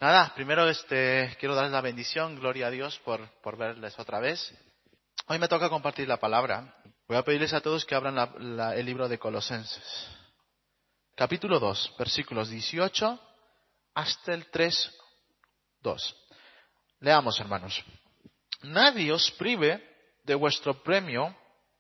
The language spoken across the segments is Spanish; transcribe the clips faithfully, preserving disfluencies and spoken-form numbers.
Nada, primero este, quiero darles la bendición, gloria a Dios por, por verles otra vez. Hoy me toca compartir la palabra. Voy a pedirles a todos que abran la, la, el libro de Colosenses. Capítulo dos, versículos dieciocho hasta el tres, dos. Leamos, hermanos. Nadie os prive de vuestro premio,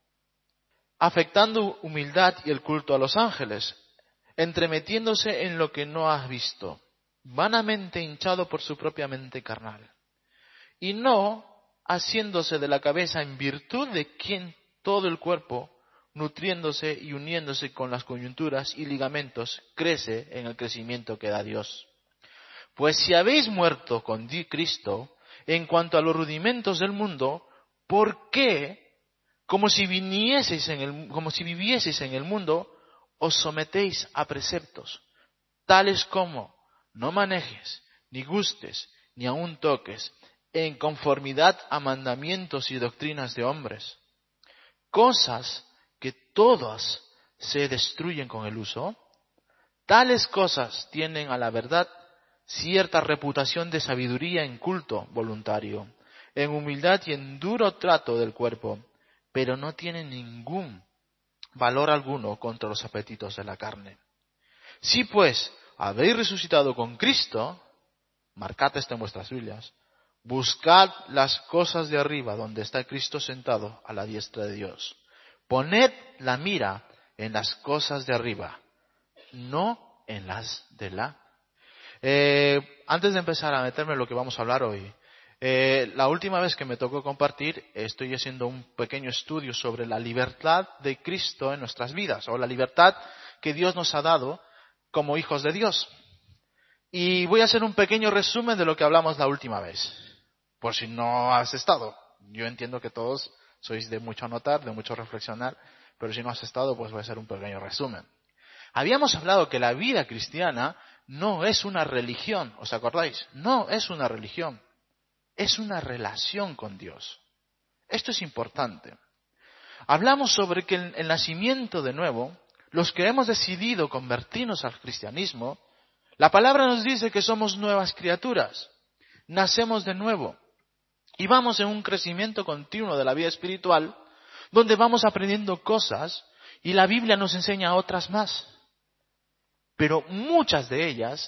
afectando humildad y el culto a los ángeles, entremetiéndose en lo que no has visto, vanamente hinchado por su propia mente carnal, y no haciéndose de la cabeza en virtud de quien todo el cuerpo, nutriéndose y uniéndose con las coyunturas y ligamentos, crece en el crecimiento que da Dios. Pues si habéis muerto con Cristo en cuanto a los rudimentos del mundo, ¿por qué, como si vinieseis en el, como si vivieseis en el mundo, os sometéis a preceptos, tales como no manejes, ni gustes, ni aun toques, en conformidad a mandamientos y doctrinas de hombres, cosas que todas se destruyen con el uso? Tales cosas tienen a la verdad cierta reputación de sabiduría en culto voluntario, en humildad y en duro trato del cuerpo, pero no tienen ningún valor alguno contra los apetitos de la carne. Si pues habéis resucitado con Cristo, marcad esto en vuestras Biblias, buscad las cosas de arriba donde está Cristo sentado a la diestra de Dios. Poned la mira en las cosas de arriba, no en las de la. Eh, antes de empezar a meterme en lo que vamos a hablar hoy, eh, la última vez que me tocó compartir, estoy haciendo un pequeño estudio sobre la libertad de Cristo en nuestras vidas, o la libertad que Dios nos ha dado como hijos de Dios. Y voy a hacer un pequeño resumen de lo que hablamos la última vez, por si no has estado. Yo entiendo que todos sois de mucho anotar, de mucho reflexionar, pero si no has estado, pues voy a hacer un pequeño resumen. Habíamos hablado que la vida cristiana no es una religión, ¿os acordáis? No es una religión, es una relación con Dios. Esto es importante. Hablamos sobre que el, el nacimiento de nuevo, los que hemos decidido convertirnos al cristianismo, la palabra nos dice que somos nuevas criaturas, nacemos de nuevo y vamos en un crecimiento continuo de la vida espiritual donde vamos aprendiendo cosas y la Biblia nos enseña otras más. Pero muchas de ellas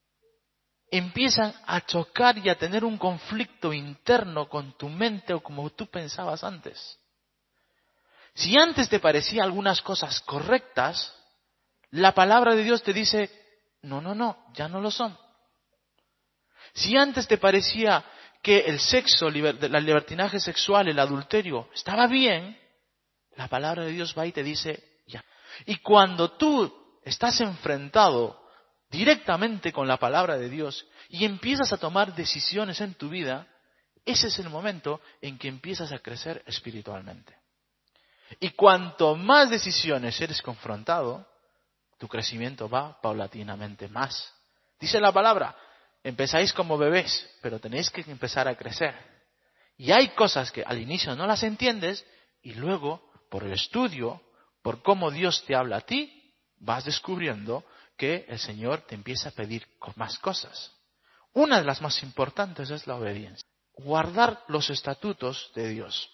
empiezan a chocar y a tener un conflicto interno con tu mente o como tú pensabas antes. Si antes te parecían algunas cosas correctas, la palabra de Dios te dice, no, no, no, ya no lo son. Si antes te parecía que el sexo, el libertinaje sexual, el adulterio, estaba bien, la palabra de Dios va y te dice, ya. Y cuando tú estás enfrentado directamente con la palabra de Dios y empiezas a tomar decisiones en tu vida, ese es el momento en que empiezas a crecer espiritualmente. Y cuanto más decisiones eres confrontado, tu crecimiento va paulatinamente más. Dice la palabra, empezáis como bebés, pero tenéis que empezar a crecer. Y hay cosas que al inicio no las entiendes y luego, por el estudio, por cómo Dios te habla a ti, vas descubriendo que el Señor te empieza a pedir más cosas. Una de las más importantes es la obediencia. Guardar los estatutos de Dios.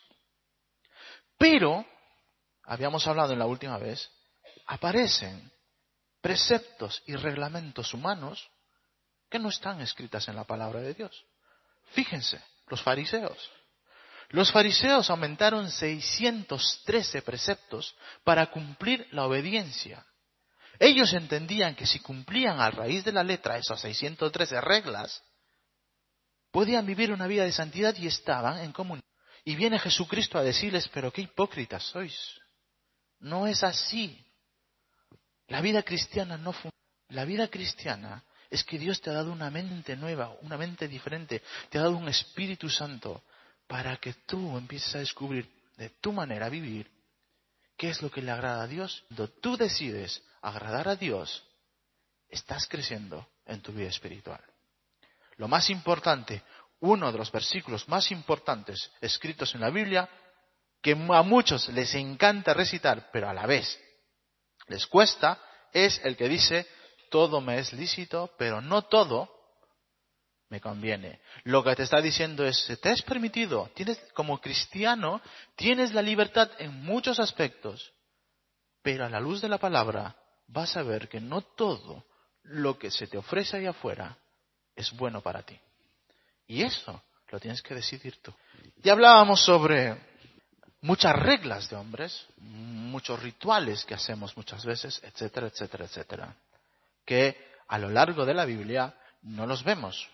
Pero, habíamos hablado en la última vez, aparecen preceptos y reglamentos humanos que no están escritas en la palabra de Dios. Fíjense, los fariseos. Los fariseos aumentaron seiscientos trece preceptos para cumplir la obediencia. Ellos entendían que si cumplían a raíz de la letra esas seiscientas trece reglas, podían vivir una vida de santidad y estaban en comunión. Y viene Jesucristo a decirles, pero qué hipócritas sois. No es así. La vida cristiana no funciona. La vida cristiana es que Dios te ha dado una mente nueva, una mente diferente. Te ha dado un Espíritu Santo para que tú empieces a descubrir de tu manera de vivir qué es lo que le agrada a Dios. Cuando tú decides agradar a Dios, estás creciendo en tu vida espiritual. Lo más importante, uno de los versículos más importantes escritos en la Biblia, que a muchos les encanta recitar, pero a la vez les cuesta, es el que dice, todo me es lícito, pero no todo me conviene. Lo que te está diciendo es, te es permitido, tienes, como cristiano, tienes la libertad en muchos aspectos, pero a la luz de la palabra vas a ver que no todo lo que se te ofrece ahí afuera es bueno para ti. Y eso lo tienes que decidir tú. Ya hablábamos sobre muchas reglas de hombres, muchos rituales que hacemos muchas veces, etcétera, etcétera, etcétera, que a lo largo de la Biblia no los vemos,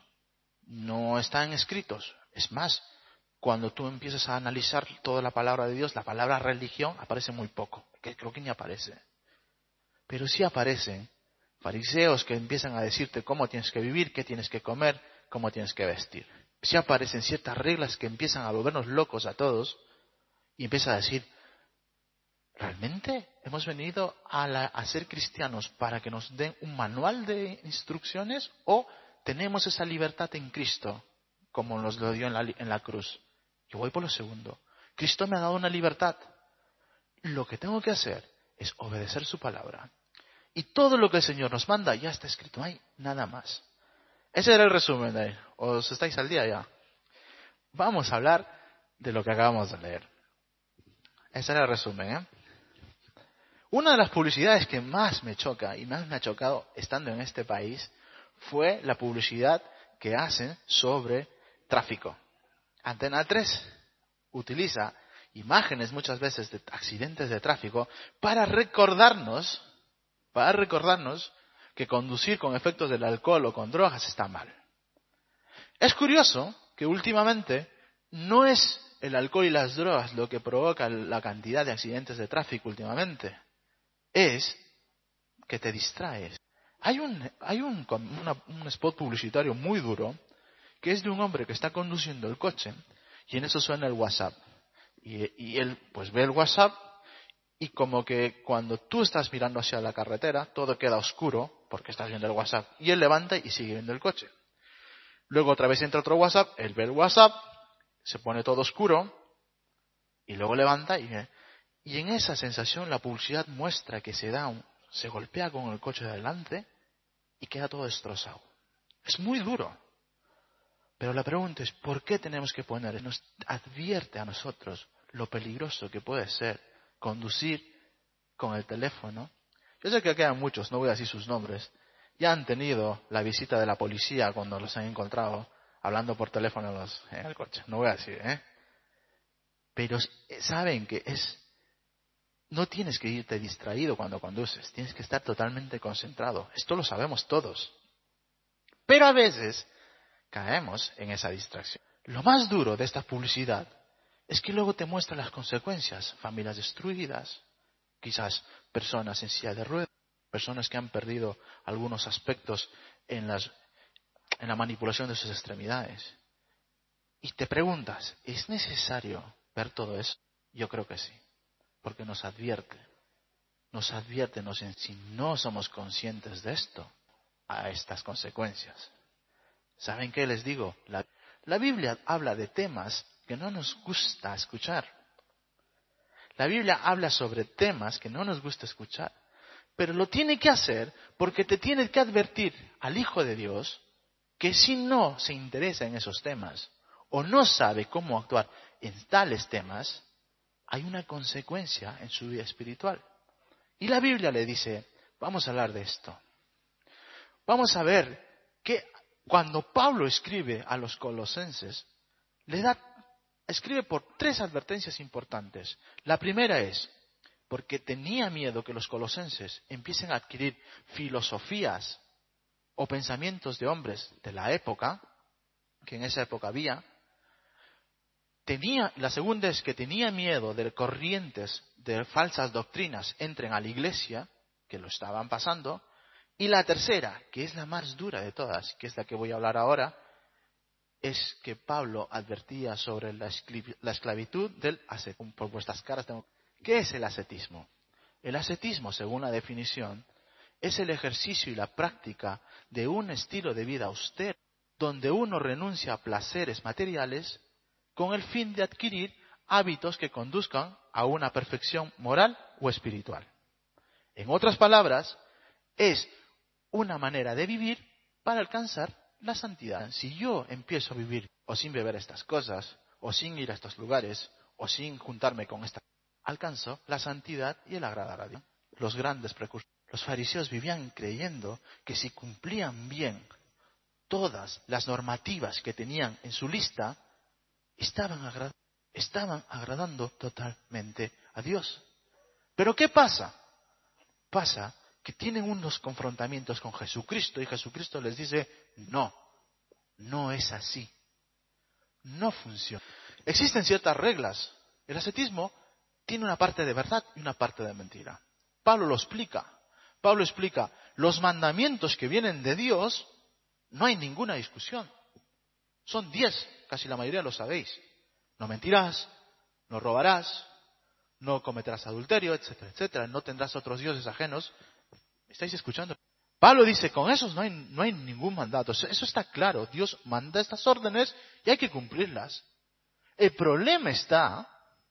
no están escritos. Es más, cuando tú empiezas a analizar toda la palabra de Dios, la palabra religión aparece muy poco, que creo que ni aparece. Pero sí aparecen fariseos que empiezan a decirte cómo tienes que vivir, qué tienes que comer, cómo tienes que vestir. Sí aparecen ciertas reglas que empiezan a volvernos locos a todos y empieza a decir, ¿realmente hemos venido a, la, a ser cristianos para que nos den un manual de instrucciones o tenemos esa libertad en Cristo como nos lo dio en la, en la cruz? Yo voy por lo segundo. Cristo me ha dado una libertad. Lo que tengo que hacer es obedecer su palabra. Y todo lo que el Señor nos manda ya está escrito. No hay nada más. Ese era el resumen de ahí. ¿Os estáis al día ya? Vamos a hablar de lo que acabamos de leer. Ese era el resumen, ¿eh? Una de las publicidades que más me choca y más me ha chocado estando en este país fue la publicidad que hacen sobre tráfico. Antena tres utiliza imágenes muchas veces de accidentes de tráfico para recordarnos, para recordarnos que conducir con efectos del alcohol o con drogas está mal. Es curioso que últimamente no es el alcohol y las drogas lo que provoca la cantidad de accidentes de tráfico últimamente. Es que te distraes. Hay un, hay un, una, un spot publicitario muy duro que es de un hombre que está conduciendo el coche y en eso suena el WhatsApp. Y, y él pues ve el WhatsApp y como que cuando tú estás mirando hacia la carretera todo queda oscuro porque estás viendo el WhatsApp. Y él levanta y sigue viendo el coche. Luego otra vez entra otro WhatsApp, él ve el WhatsApp, se pone todo oscuro y luego levanta y ve. Y en esa sensación la publicidad muestra que se da un, se golpea con el coche de adelante y queda todo destrozado. Es muy duro. Pero la pregunta es, ¿por qué tenemos que poner? Nos advierte a nosotros lo peligroso que puede ser conducir con el teléfono. Yo sé que quedan muchos, no voy a decir sus nombres, ya han tenido la visita de la policía cuando los han encontrado hablando por teléfono en, los, en el coche. No voy a decir, ¿eh? Pero saben que es... No tienes que irte distraído cuando conduces, tienes que estar totalmente concentrado. Esto lo sabemos todos. Pero a veces caemos en esa distracción. Lo más duro de esta publicidad es que luego te muestra las consecuencias. Familias destruidas, quizás personas en silla de ruedas, personas que han perdido algunos aspectos en, las, en la manipulación de sus extremidades. Y te preguntas, ¿es necesario ver todo eso? Yo creo que sí. Porque nos advierte, nos advierte, nos, si no somos conscientes de esto, a estas consecuencias. ¿Saben qué les digo? La, la Biblia habla de temas que no nos gusta escuchar. La Biblia habla sobre temas que no nos gusta escuchar, pero lo tiene que hacer porque te tiene que advertir al Hijo de Dios que si no se interesa en esos temas o no sabe cómo actuar en tales temas, hay una consecuencia en su vida espiritual. Y la Biblia le dice, vamos a hablar de esto. Vamos a ver que cuando Pablo escribe a los colosenses, le da, escribe por tres advertencias importantes. La primera es, porque tenía miedo que los colosenses empiecen a adquirir filosofías o pensamientos de hombres de la época, que en esa época había. Tenía, la segunda es que tenía miedo de corrientes de falsas doctrinas entren a la iglesia, que lo estaban pasando. Y la tercera, que es la más dura de todas, que es la que voy a hablar ahora, es que Pablo advertía sobre la esclavitud del ascetismo. Por vuestras caras tengo... ¿Qué es el ascetismo? El ascetismo, según la definición, es el ejercicio y la práctica de un estilo de vida austero, donde uno renuncia a placeres materiales con el fin de adquirir hábitos que conduzcan a una perfección moral o espiritual. En otras palabras, es una manera de vivir para alcanzar La santidad, si yo empiezo a vivir o sin beber estas cosas, o sin ir a estos lugares, o sin juntarme con esta, alcanzo la santidad y el agradar a Dios. Los grandes precursores, los fariseos vivían creyendo que si cumplían bien todas las normativas que tenían en su lista, estaban, agra- estaban agradando totalmente a Dios. Pero ¿qué pasa? Pasa que tienen unos confrontamientos con Jesucristo y Jesucristo les dice, no, no es así. No funciona. Existen ciertas reglas. El ascetismo tiene una parte de verdad y una parte de mentira. Pablo lo explica. Pablo explica, los mandamientos que vienen de Dios, no hay ninguna discusión. Son diez, casi la mayoría lo sabéis. No mentirás, no robarás, no cometerás adulterio, etcétera, etcétera. No tendrás otros dioses ajenos. ¿Me estáis escuchando? Pablo dice, con esos no hay, no hay ningún mandato. Eso está claro. Dios manda estas órdenes y hay que cumplirlas. El problema está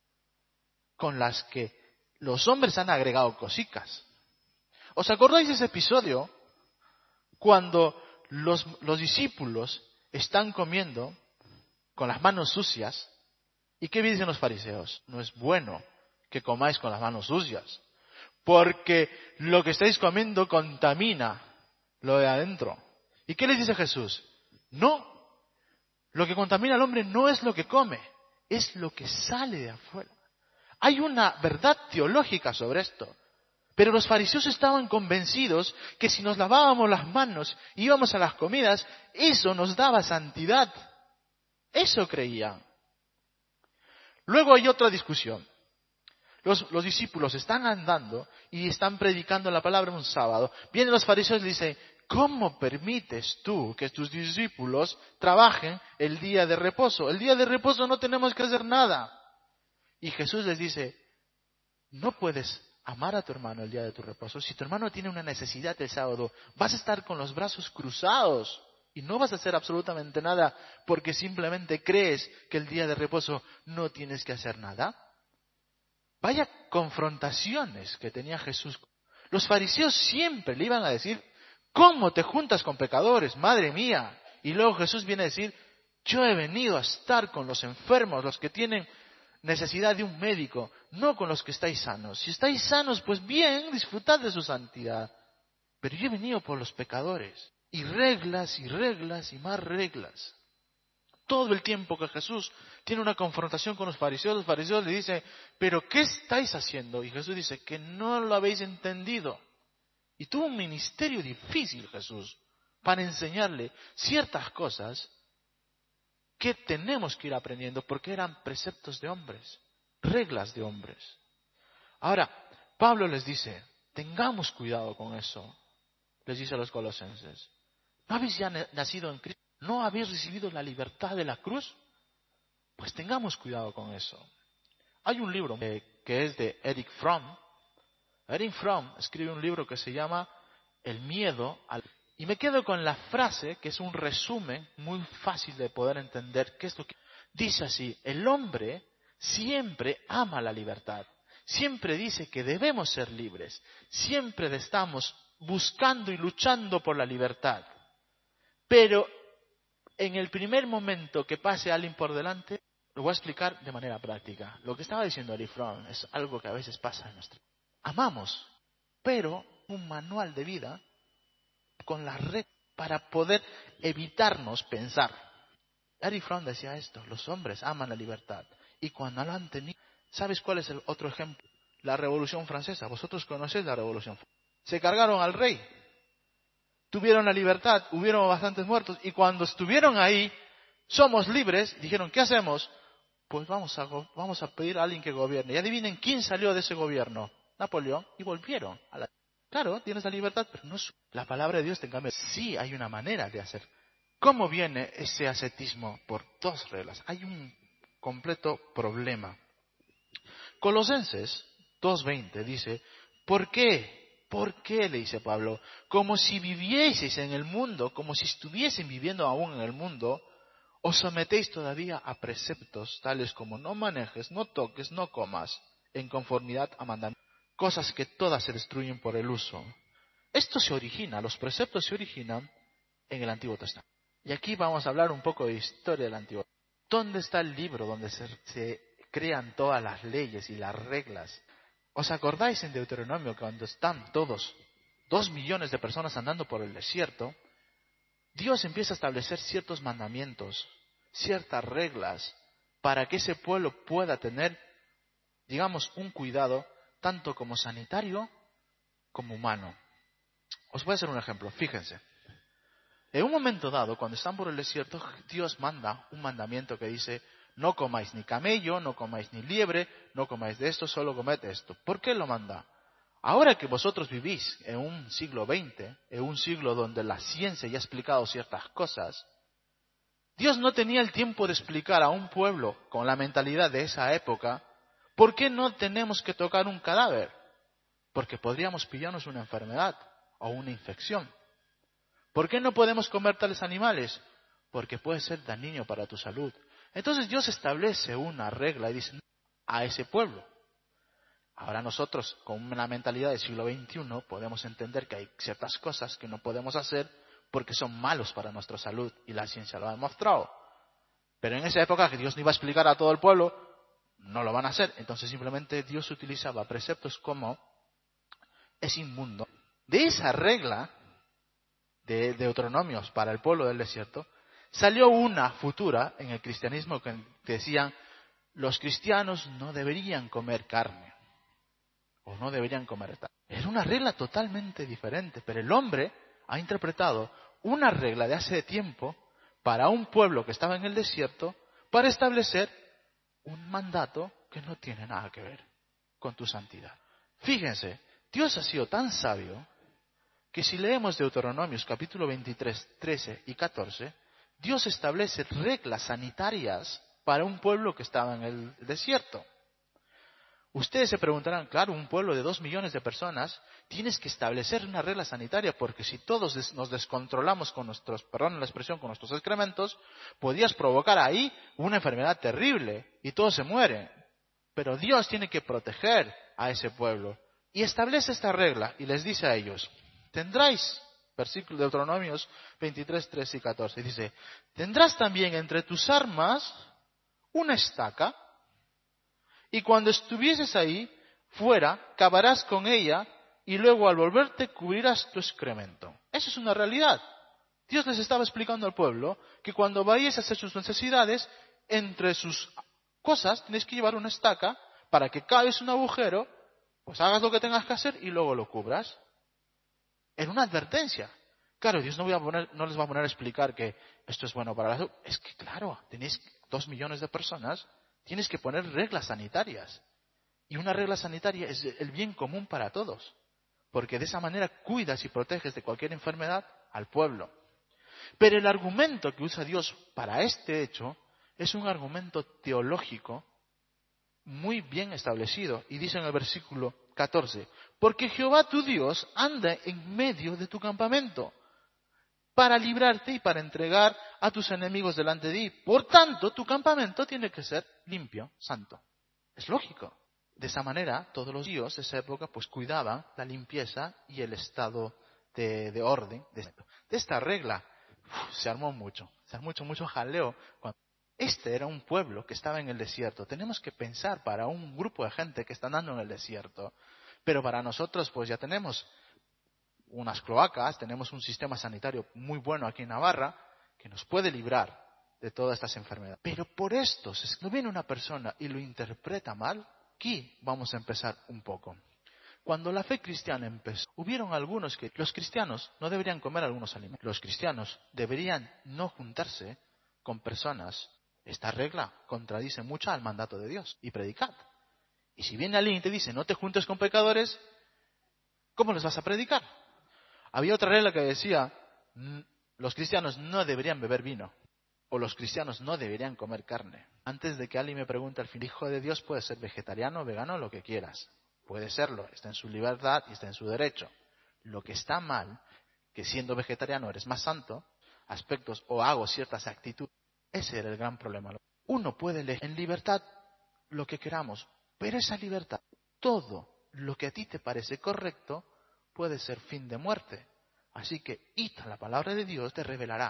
con las que los hombres han agregado cositas. ¿Os acordáis de ese episodio cuando los, los discípulos están comiendo con las manos sucias? ¿Y qué dicen los fariseos? No es bueno que comáis con las manos sucias, porque lo que estáis comiendo contamina lo de adentro. ¿Y qué les dice Jesús? No, lo que contamina al hombre no es lo que come, es lo que sale de afuera. Hay una verdad teológica sobre esto. Pero los fariseos estaban convencidos que si nos lavábamos las manos y íbamos a las comidas, eso nos daba santidad. Eso creían. Luego hay otra discusión. Los, los discípulos están andando y están predicando la palabra un sábado. Vienen los fariseos y dicen, ¿cómo permites tú que tus discípulos trabajen el día de reposo? El día de reposo no tenemos que hacer nada. Y Jesús les dice, no puedes amar a tu hermano el día de tu reposo. Si tu hermano tiene una necesidad el sábado, vas a estar con los brazos cruzados y no vas a hacer absolutamente nada porque simplemente crees que el día de reposo no tienes que hacer nada. Vaya confrontaciones que tenía Jesús. Los fariseos siempre le iban a decir, ¿cómo te juntas con pecadores? Madre mía. Y luego Jesús viene a decir, yo he venido a estar con los enfermos, los que tienen necesidad de un médico, no con los que estáis sanos. Si estáis sanos, pues bien, disfrutad de su santidad. Pero yo he venido por los pecadores. Y reglas y reglas y más reglas. Todo el tiempo que Jesús tiene una confrontación con los fariseos, los fariseos le dicen, ¿pero qué estáis haciendo? Y Jesús dice, que no lo habéis entendido. Y tuvo un ministerio difícil Jesús para enseñarle ciertas cosas que tenemos que ir aprendiendo porque eran preceptos de hombres, reglas de hombres. Ahora, Pablo les dice, tengamos cuidado con eso, les dice a los colosenses. ¿No habéis ya nacido en Cristo? ¿No habéis recibido la libertad de la cruz? Pues tengamos cuidado con eso. Hay un libro eh, que es de Erich Fromm. Erich Fromm escribe un libro que se llama El miedo al... Y me quedo con la frase, que es un resumen muy fácil de poder entender qué es lo que... Dice así, el hombre siempre ama la libertad, siempre dice que debemos ser libres, siempre estamos buscando y luchando por la libertad. Pero en el primer momento que pase alguien por delante, lo voy a explicar de manera práctica. Lo que estaba diciendo Erich Fromm es algo que a veces pasa en nuestra... Amamos, pero un manual de vida con la red para poder evitarnos pensar. Erich Fromm decía esto, los hombres aman la libertad y cuando lo han tenido, ¿sabes cuál es el otro ejemplo? La Revolución Francesa, vosotros conocéis la Revolución Francesa. Se cargaron al rey, tuvieron la libertad, hubieron bastantes muertos y cuando estuvieron ahí, somos libres, dijeron, ¿qué hacemos? Pues vamos a, vamos a pedir a alguien que gobierne. Y adivinen quién salió de ese gobierno, Napoleón, y volvieron a la... Claro, tienes la libertad, pero no es... La palabra de Dios te cambia. Sí, hay una manera de hacer. ¿Cómo viene ese ascetismo? Por dos reglas. Hay un completo problema. Colosenses dos veinte dice, ¿por qué? ¿Por qué? Le dice Pablo. Como si vivieseis en el mundo, como si estuviesen viviendo aún en el mundo, os sometéis todavía a preceptos tales como no manejes, no toques, no comas, en conformidad a mandamientos. Cosas que todas se destruyen por el uso. Esto se origina, los preceptos se originan en el Antiguo Testamento. Y aquí vamos a hablar un poco de historia del Antiguo. ¿Dónde está el libro donde se, se crean todas las leyes y las reglas? ¿Os acordáis en Deuteronomio cuando están todos, dos millones de personas andando por el desierto? Dios empieza a establecer ciertos mandamientos, ciertas reglas, para que ese pueblo pueda tener, digamos, un cuidado tanto como sanitario como humano. Os voy a hacer un ejemplo, fíjense. En un momento dado, cuando están por el desierto, Dios manda un mandamiento que dice: no comáis ni camello, no comáis ni liebre, no comáis de esto, solo comed esto. ¿Por qué lo manda? Ahora que vosotros vivís en un siglo veinte, en un siglo donde la ciencia ya ha explicado ciertas cosas, Dios no tenía el tiempo de explicar a un pueblo con la mentalidad de esa época por qué no tenemos que tocar un cadáver. Porque podríamos pillarnos una enfermedad o una infección. ¿Por qué no podemos comer tales animales? Porque puede ser dañino para tu salud. Entonces Dios establece una regla y dice a ese pueblo. Ahora nosotros, con una mentalidad del siglo veintiuno, podemos entender que hay ciertas cosas que no podemos hacer porque son malos para nuestra salud y la ciencia lo ha demostrado. Pero en esa época que Dios no iba a explicar a todo el pueblo, no lo van a hacer. Entonces simplemente Dios utilizaba preceptos como es inmundo. De esa regla de Deuteronomios para el pueblo del desierto, salió una futura en el cristianismo que decían: los cristianos no deberían comer carne, o no deberían comer tal. Era una regla totalmente diferente, pero el hombre ha interpretado una regla de hace tiempo para un pueblo que estaba en el desierto para establecer un mandato que no tiene nada que ver con tu santidad. Fíjense, Dios ha sido tan sabio que si leemos Deuteronomios capítulo veintitrés, trece y catorce, Dios establece reglas sanitarias para un pueblo que estaba en el desierto. Ustedes se preguntarán, claro, un pueblo de dos millones de personas, tienes que establecer una regla sanitaria, porque si todos des- nos descontrolamos con nuestros, perdón la expresión, con nuestros excrementos, podías provocar ahí una enfermedad terrible y todos se mueren. Pero Dios tiene que proteger a ese pueblo y establece esta regla y les dice a ellos: tendráis, versículo de Deuteronomios veintitrés, trece y catorce, dice: tendrás también entre tus armas una estaca, y cuando estuvieses ahí, fuera, cavarás con ella, y luego al volverte cubrirás tu excremento. Eso es una realidad. Dios les estaba explicando al pueblo que cuando vayáis a hacer sus necesidades, entre sus cosas tenéis que llevar una estaca para que caves un agujero, pues hagas lo que tengas que hacer y luego lo cubras. Era una advertencia. Claro, Dios no, voy a poner, no les va a poner a explicar que esto es bueno para la salud. Es que claro, tenéis dos millones de personas, tienes que poner reglas sanitarias. Y una regla sanitaria es el bien común para todos. Porque de esa manera cuidas y proteges de cualquier enfermedad al pueblo. Pero el argumento que usa Dios para este hecho es un argumento teológico muy bien establecido. Y dice en el versículo catorce: porque Jehová tu Dios anda en medio de tu campamento para librarte y para entregar a tus enemigos delante de ti. Por tanto, tu campamento tiene que ser limpio, santo. Es lógico. De esa manera, todos los dios de esa época pues cuidaban la limpieza y el estado de, de orden. De, de esta regla uf, se armó mucho, se armó mucho, mucho jaleo. Este era un pueblo que estaba en el desierto. Tenemos que pensar para un grupo de gente que está andando en el desierto. Pero para nosotros pues ya tenemos unas cloacas, tenemos un sistema sanitario muy bueno aquí en Navarra que nos puede librar de todas estas enfermedades. Pero por esto, si no viene una persona y lo interpreta mal, aquí vamos a empezar un poco. Cuando la fe cristiana empezó, hubieron algunos que los cristianos no deberían comer algunos alimentos. Los cristianos deberían no juntarse con personas. Esta regla contradice mucho al mandato de Dios y predicad. Y si viene alguien y te dice no te juntes con pecadores, ¿cómo les vas a predicar? Había otra regla que decía los cristianos no deberían beber vino o los cristianos no deberían comer carne. Antes de que alguien me pregunte, al fin, el hijo de Dios puede ser vegetariano, vegano, lo que quieras. Puede serlo, está en su libertad y está en su derecho. Lo que está mal, que siendo vegetariano eres más santo, aspectos o hago ciertas actitudes, ese era el gran problema. Uno puede elegir en libertad lo que queramos, pero esa libertad, todo lo que a ti te parece correcto, puede ser fin de muerte. Así que id a la palabra de Dios, te revelará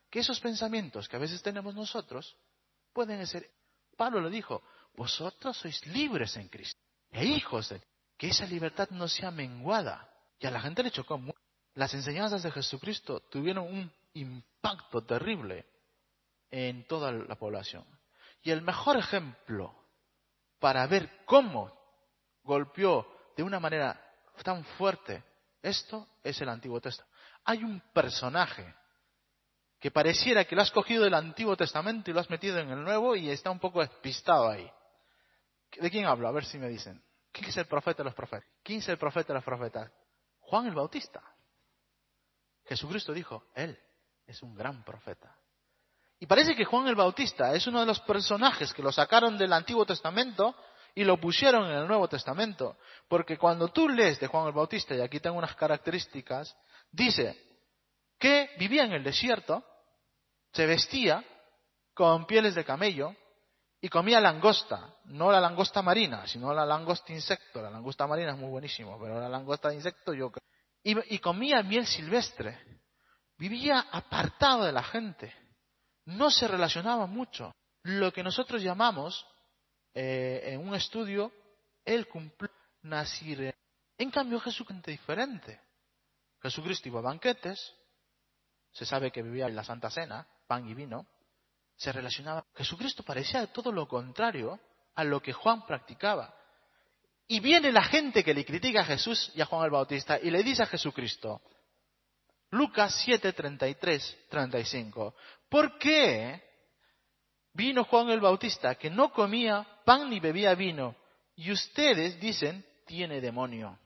que esos pensamientos que a veces tenemos nosotros pueden ser, Pablo lo dijo, vosotros sois libres en Cristo, e hijos de, que esa libertad no sea menguada. Y a la gente le chocó mucho. Las enseñanzas de Jesucristo tuvieron un impacto terrible en toda la población. Y el mejor ejemplo para ver cómo golpeó de una manera tan fuerte esto es el Antiguo Testamento. Hay un personaje que pareciera que lo has cogido del Antiguo Testamento y lo has metido en el Nuevo y está un poco despistado ahí. ¿De quién hablo? A ver si me dicen. ¿Quién es el profeta de los profetas? ¿Quién es el profeta de los profetas? Juan el Bautista. Jesucristo dijo, él es un gran profeta. Y parece que Juan el Bautista es uno de los personajes que lo sacaron del Antiguo Testamento y lo pusieron en el Nuevo Testamento. Porque cuando tú lees de Juan el Bautista, y aquí tengo unas características, dice que vivía en el desierto, se vestía con pieles de camello y comía langosta. No la langosta marina, sino la langosta insecto. La langosta marina es muy buenísimo, pero la langosta de insecto yo creo. Y, y comía miel silvestre. Vivía apartado de la gente. No se relacionaba mucho. Lo que nosotros llamamos, eh, en un estudio, el cumplió Nazire. En cambio, Jesucristo es diferente. Jesucristo iba a banquetes, se sabe que vivía en la Santa Cena, pan y vino, se relacionaba. Jesucristo parecía todo lo contrario a lo que Juan practicaba. Y viene la gente que le critica a Jesús y a Juan el Bautista y le dice a Jesucristo, Lucas siete, treinta y tres, treinta y cinco, ¿por qué vino Juan el Bautista que no comía pan ni bebía vino y ustedes dicen tiene demonio?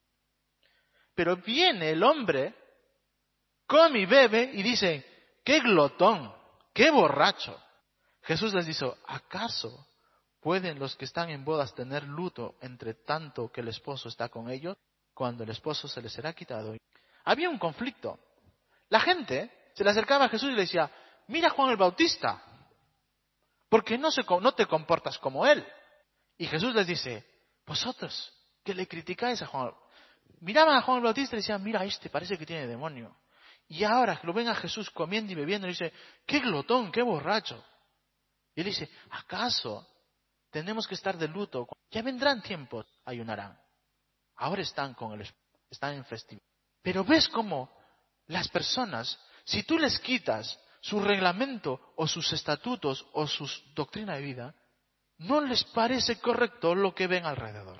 Pero viene el hombre, come y bebe y dice, qué glotón, qué borracho. Jesús les dijo, ¿acaso pueden los que están en bodas tener luto entre tanto que el esposo está con ellos, cuando el esposo se les será quitado? Había un conflicto. La gente se le acercaba a Jesús y le decía, mira a Juan el Bautista, porque no, se, no te comportas como él. Y Jesús les dice, vosotros que le criticáis a Juan, miraban a Juan el Bautista y decían, mira, este parece que tiene demonio. Y ahora que lo ven a Jesús comiendo y bebiendo, y dice, qué glotón, qué borracho. Y él dice, ¿acaso tenemos que estar de luto? Ya vendrán tiempos, ayunarán. Ahora están con el, están en festividad. Pero ves cómo las personas, si tú les quitas su reglamento o sus estatutos o su doctrina de vida, no les parece correcto lo que ven alrededor.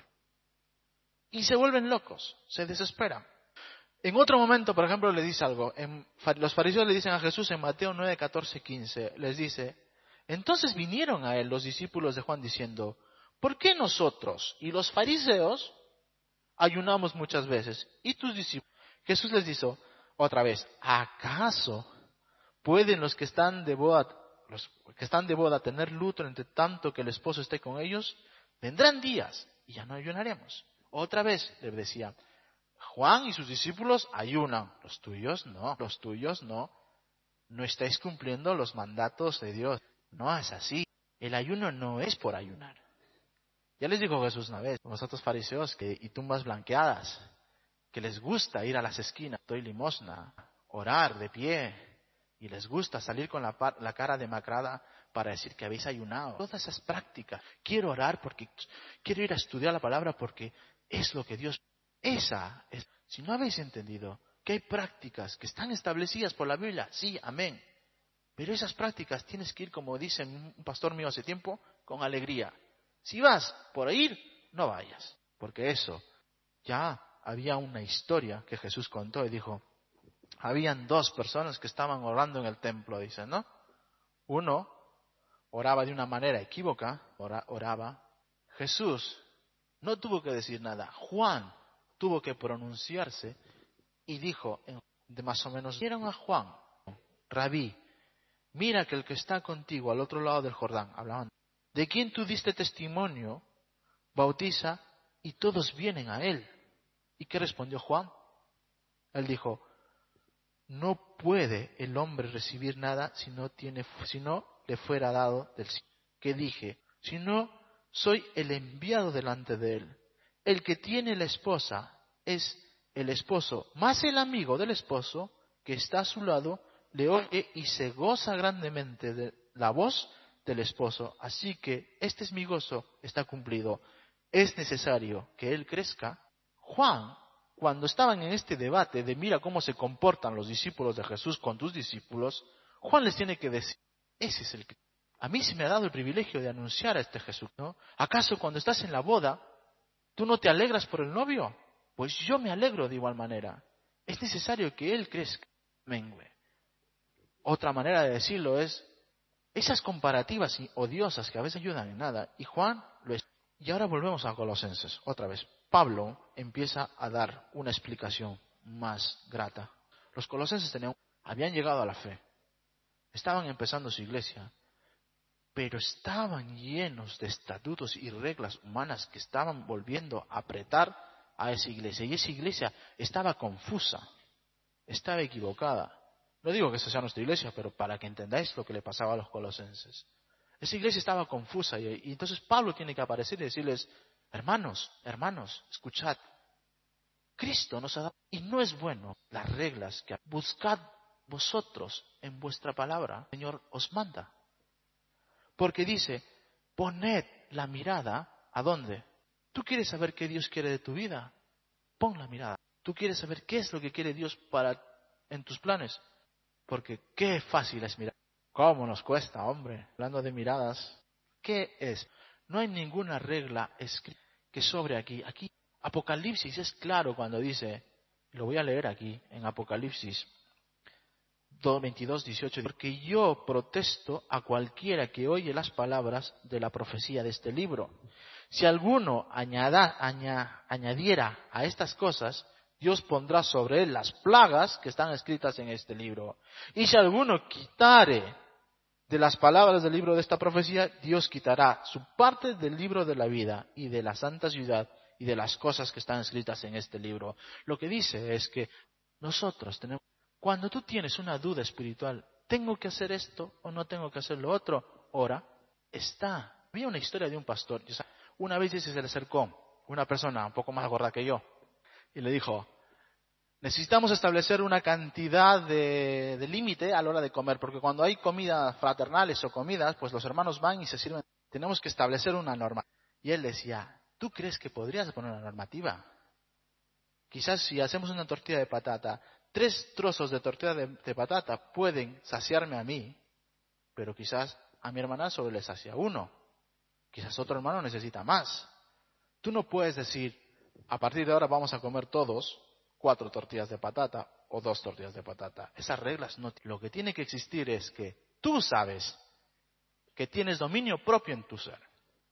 Y se vuelven locos, se desesperan. En otro momento, por ejemplo, le dice algo. En, los fariseos le dicen a Jesús en Mateo nueve, catorce, quince, les dice, entonces vinieron a él los discípulos de Juan diciendo, ¿por qué nosotros y los fariseos ayunamos muchas veces y tus discípulos? Jesús les dijo otra vez, ¿acaso pueden los que están de boda, los que están de boda tener luto entre tanto que el esposo esté con ellos? Vendrán días y ya no ayunaremos. Otra vez les decía, Juan y sus discípulos ayunan, los tuyos no, los tuyos no. No estáis cumpliendo los mandatos de Dios. No es así. El ayuno no es por ayunar. Ya les dijo Jesús una vez, vosotros fariseos que, y tumbas blanqueadas, que les gusta ir a las esquinas, doy limosna, orar de pie, y les gusta salir con la, la cara demacrada para decir que habéis ayunado. Todas esas prácticas. Quiero orar porque quiero ir a estudiar la palabra porque es lo que Dios... Esa es... Si no habéis entendido que hay prácticas que están establecidas por la Biblia, sí, amén. Pero esas prácticas tienes que ir, como dice un pastor mío hace tiempo, con alegría. Si vas por ir, no vayas. Porque eso, ya había una historia que Jesús contó y dijo, habían dos personas que estaban orando en el templo, dice, ¿no? Uno oraba de una manera equívoca, oraba. Jesús no tuvo que decir nada. Juan tuvo que pronunciarse y dijo, de más o menos, dieron a Juan, Rabí, mira que el que está contigo al otro lado del Jordán, hablaban, de quien tú diste testimonio, bautiza y todos vienen a él. ¿Y qué respondió Juan? Él dijo, no puede el hombre recibir nada si no tiene, si no le fuera dado del cielo. ¿Qué dije? Si no soy el enviado delante de él. El que tiene la esposa es el esposo, más el amigo del esposo que está a su lado, le oye y se goza grandemente de la voz del esposo. Así que este es mi gozo, está cumplido. Es necesario que él crezca. Juan, cuando estaban en este debate de mira cómo se comportan los discípulos de Jesús con tus discípulos, Juan les tiene que decir, ese es el que... A mí se me ha dado el privilegio de anunciar a este Jesús, ¿no? ¿Acaso cuando estás en la boda, tú no te alegras por el novio? Pues yo me alegro de igual manera. Es necesario que él crezca, mengue. Otra manera de decirlo es, esas comparativas odiosas que a veces ayudan en nada, y Juan lo es. Y ahora volvemos a Colosenses, otra vez. Pablo empieza a dar una explicación más grata. Los colosenses tenían, habían llegado a la fe, estaban empezando su iglesia, pero estaban llenos de estatutos y reglas humanas que estaban volviendo a apretar a esa iglesia. Y esa iglesia estaba confusa, estaba equivocada. No digo que esa sea nuestra iglesia, pero para que entendáis lo que le pasaba a los colosenses. Esa iglesia estaba confusa y, y entonces Pablo tiene que aparecer y decirles, hermanos, hermanos, escuchad, Cristo nos ha dado, y no es bueno las reglas que buscad vosotros en vuestra palabra, el Señor os manda. Porque dice, poned la mirada, ¿a dónde? ¿Tú quieres saber qué Dios quiere de tu vida? Pon la mirada. ¿Tú quieres saber qué es lo que quiere Dios para en tus planes? Porque qué fácil es mirar. ¿Cómo nos cuesta, hombre? Hablando de miradas, ¿qué es? No hay ninguna regla escrita que sobre aquí. Aquí, Apocalipsis es claro cuando dice, lo voy a leer aquí, en Apocalipsis veintidós, dieciocho, porque yo protesto a cualquiera que oye las palabras de la profecía de este libro. Si alguno añada, aña, añadiera a estas cosas, Dios pondrá sobre él las plagas que están escritas en este libro. Y si alguno quitare de las palabras del libro de esta profecía, Dios quitará su parte del libro de la vida y de la santa ciudad y de las cosas que están escritas en este libro. Lo que dice es que nosotros tenemos, cuando tú tienes una duda espiritual, ¿tengo que hacer esto o no tengo que hacer lo otro? Ora, está. Había una historia de un pastor. Una vez dice, se le acercó una persona un poco más gorda que yo y le dijo, necesitamos establecer una cantidad de, de límite a la hora de comer, porque cuando hay comidas fraternales o comidas, pues los hermanos van y se sirven. Tenemos que establecer una norma. Y él decía, ¿tú crees que podrías poner una normativa? Quizás si hacemos una tortilla de patata, tres trozos de tortilla de, de patata pueden saciarme a mí, pero quizás a mi hermana solo le sacia uno. Quizás otro hermano necesita más. Tú no puedes decir, a partir de ahora vamos a comer todos cuatro tortillas de patata o dos tortillas de patata. Esas reglas no. Lo que tiene que existir es que tú sabes que tienes dominio propio en tu ser.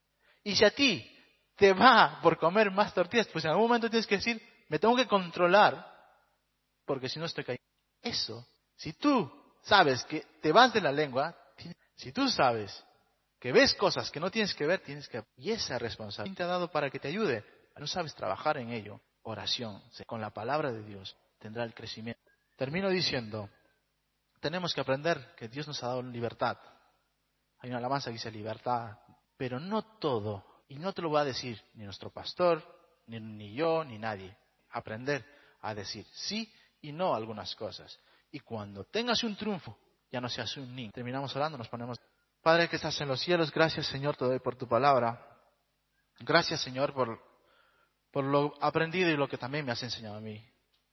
Y si a ti te va por comer más tortillas, pues en algún momento tienes que decir, me tengo que controlar, porque si no estoy cayendo. Eso, si tú sabes que te vas de la lengua, si tú sabes que ves cosas que no tienes que ver, tienes que... Y esa responsabilidad te ha dado para que te ayude. No sabes trabajar en ello. Oración, con la palabra de Dios, tendrá el crecimiento. Termino diciendo, tenemos que aprender que Dios nos ha dado libertad. Hay una alabanza que dice libertad, pero no todo. Y no te lo va a decir ni nuestro pastor, ni, ni yo, ni nadie. Aprender a decir sí y no a algunas cosas. Y cuando tengas un triunfo, ya no seas un niño. Terminamos orando, nos ponemos... Padre que estás en los cielos, gracias Señor te doy por tu palabra. Gracias Señor por, por lo aprendido y lo que también me has enseñado a mí.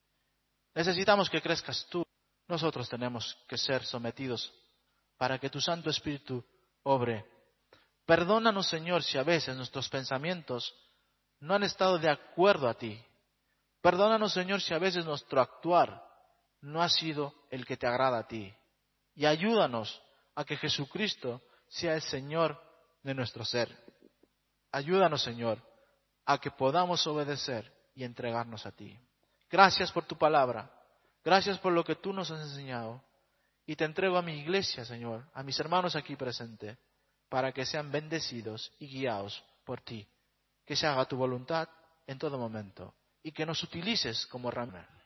Necesitamos que crezcas tú. Nosotros tenemos que ser sometidos para que tu Santo Espíritu obre. Perdónanos Señor si a veces nuestros pensamientos no han estado de acuerdo a ti. Perdónanos Señor si a veces nuestro actuar no ha sido el que te agrada a ti. Y ayúdanos a que Jesucristo sea el Señor de nuestro ser. Ayúdanos, Señor, a que podamos obedecer y entregarnos a ti. Gracias por tu palabra. Gracias por lo que tú nos has enseñado. Y te entrego a mi iglesia, Señor, a mis hermanos aquí presentes, para que sean bendecidos y guiados por ti. Que se haga tu voluntad en todo momento y que nos utilices como herramienta.